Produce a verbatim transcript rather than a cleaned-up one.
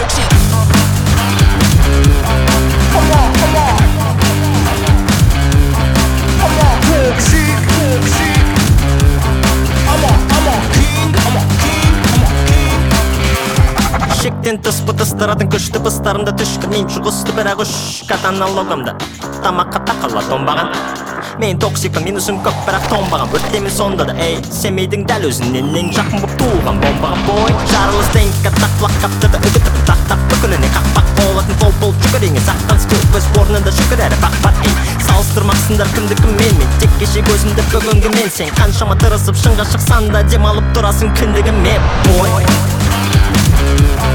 toxic. Come on, come on. Come on, toxic, toxic. I'm on, I'm on king, I'm on king, I'm on king. Шектен тыс бытыстыратын күшті быстарымда түшкірмейм жұғысты бірақ үш катаналогымда тамаққа тақала тонбаған. Мен токсикпін, минусым көп бірақ тонбаған. Өртемін сонда да, ей, семейдің дәл өзінен ең жақын боп туылған бомбаған бой. Жарылыс теңкіға тақлақ қаптырды үгітіп тақтап бүкіліне қақпақ болатын пол-пол жүгіріңе сақтан скөп өз орнында жүгір әрі бақ-бақ ей. Салыстырмақсыңдар кімді кіммен, мен тек кеше көзімді бүгінгі мен. Сен қаншама тырысып шыңға шықсан да демалып тұрасың кіндігіме бой.